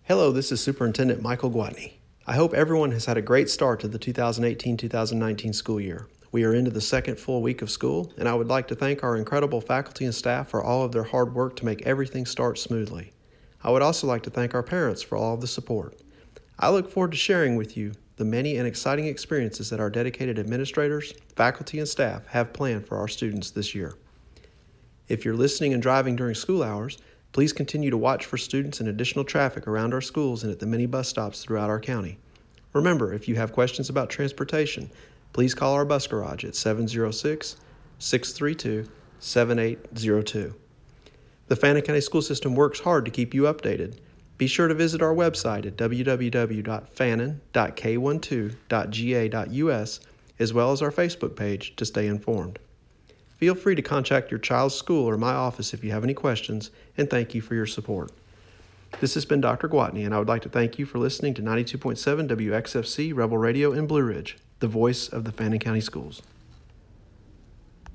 Hello, this is Superintendent Michael Gwatney. I hope everyone has had a great start to the 2018-2019 school year. We are into the second full week of school, and I would like to thank our incredible faculty and staff for all of their hard work to make everything start smoothly. I would also like to thank our parents for all of the support. I look forward to sharing with you the many and exciting experiences that our dedicated administrators, faculty, and staff have planned for our students this year. If you're listening and driving during school hours, please continue to watch for students and additional traffic around our schools and at the many bus stops throughout our county. Remember, if you have questions about transportation, please call our bus garage at 706-632-7802. The Fannin County School System works hard to keep you updated. Be sure to visit our website at www.fannin.k12.ga.us as well as our Facebook page to stay informed. Feel free to contact your child's school or my office if you have any questions, and thank you for your support. This has been Dr. Gwatney, and I would like to thank you for listening to 92.7 WXFC Rebel Radio in Blue Ridge, the voice of the Fannin County Schools.